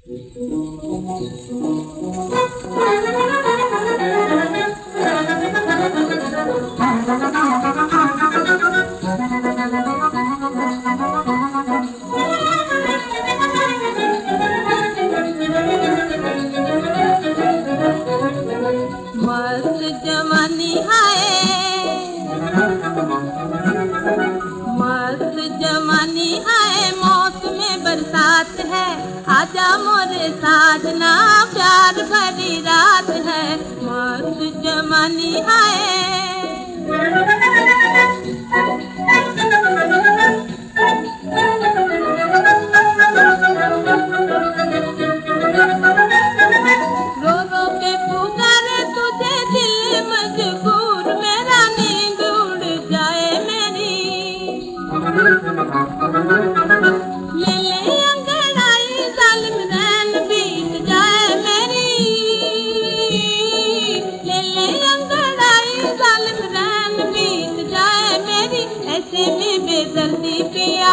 मस्त जवानी है, मस्त जवानी है, मौसम बरसात है, आजा मोरे साजना, प्यार भरी रात है, मस्त जवानी है। रो रो के पुकारे तुझे दिल मजबूर, मेरा नींद उड़ जाए मेरी, ले ले अंगड़ाई जालिम रैन बीत जाए मेरी, ले ले अंगड़ाई जालिम रैन बीत जाए मेरी, ऐसे में बेदर्दी पिया,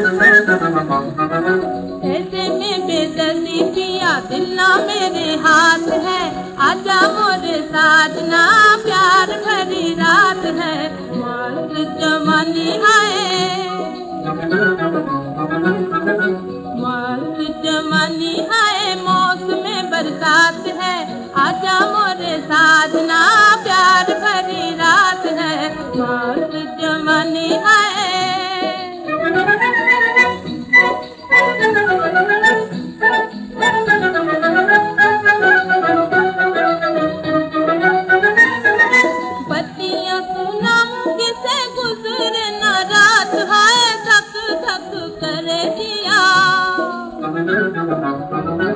ऐसे में बेदर्दी पिया, दिल ना मेरे हाथ है, आजा मोरे साजना, प्यार भरी रात है, मस्त जवानी है, मस्त जवानी है, मौसम बरसात है, आजा मोरे साजना, प्यार भरी रात है, मस्त जवानी है। बत्तियां सुनाऊं किसे गुजरे न रात है, धक धक करे जिया।